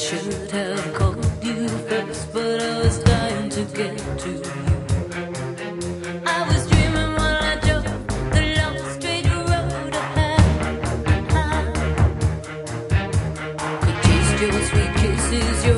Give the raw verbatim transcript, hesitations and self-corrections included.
should have called you first, but I was dying to get to you. I was dreaming while I drove the long straight road ahead. I could taste your sweet kisses, your